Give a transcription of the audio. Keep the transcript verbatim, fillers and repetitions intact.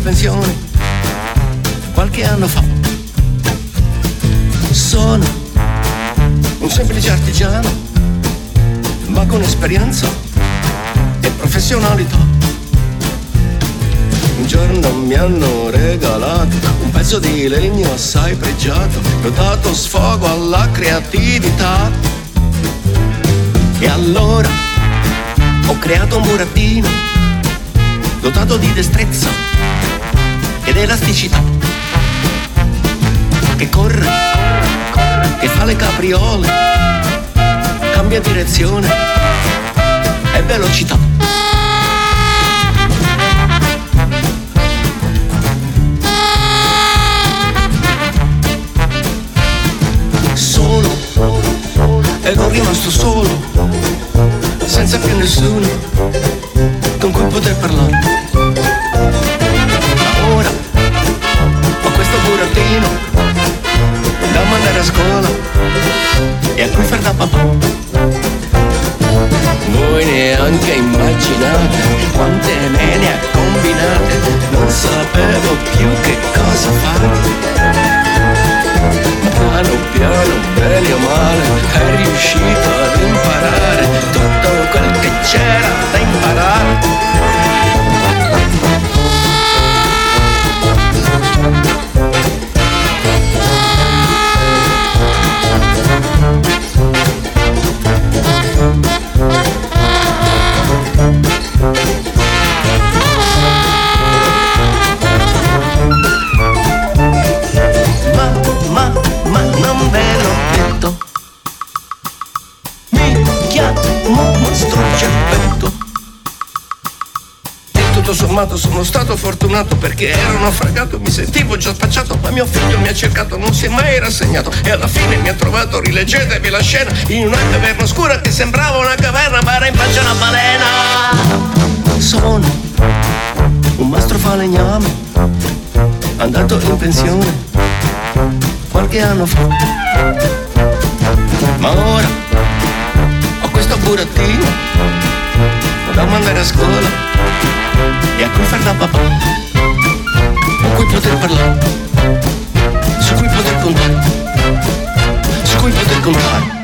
pensione qualche anno fa. Sono un semplice artigiano, ma con esperienza e professionalità. Un giorno mi hanno regalato un pezzo di legno assai pregiato, ho dato sfogo alla creatività. E allora ho creato un burattino dotato di destrezza ed elasticità, che corre, che fa le capriole, cambia direzione e velocità. Solo, ed ho rimasto solo, senza più nessuno con cui poter parlare. Ma ora ho questo burattino da mandare a scuola e a cui far da papà. Voi neanche immaginate quante me ne ha combinate, non sapevo più che cosa fare. Piano piano, bene o male, è riuscito ad imparare tutto quel che c'era da imparare. Sommato sono stato fortunato perché ero naufragato, mi sentivo già spacciato, ma mio figlio mi ha cercato, non si è mai rassegnato e alla fine mi ha trovato, rileggetevi la scena, in una caverna oscura che sembrava una caverna ma era in pancia una balena. Sono un mastro falegname andato in pensione qualche anno fa, ma ora ho questo burattino da mandare a scuola e a cui far da papà, con cui poter parlare, su cui poter contare, su cui poter contare.